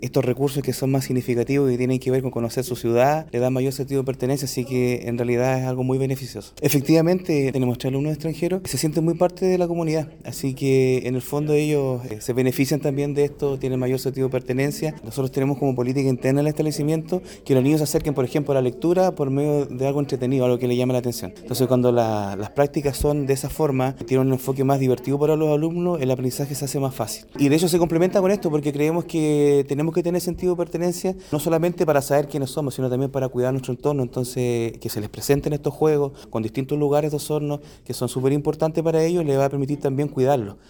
Estos recursos que son más significativos y tienen que ver con conocer su ciudad, le dan mayor sentido de pertenencia, así que en realidad es algo muy beneficioso. Efectivamente, tenemos 3 alumnos extranjeros que se sienten muy parte de la comunidad, así que en el fondo ellos se benefician también de esto, tienen mayor sentido de pertenencia. Nosotros tenemos como política interna en el establecimiento que los niños se acerquen, por ejemplo, a la lectura por medio de algo entretenido, algo que les llame la atención. Entonces, cuando las prácticas son de esa forma, tienen un enfoque más divertido para los alumnos, el aprendizaje se hace más fácil. Y de hecho se complementa con esto porque creemos que tenemos que tener sentido de pertenencia, no solamente para saber quiénes somos, sino también para cuidar nuestro entorno. Entonces, que se les presenten estos juegos con distintos lugares de Osorno que son súper importantes para ellos, les va a permitir también cuidarlos.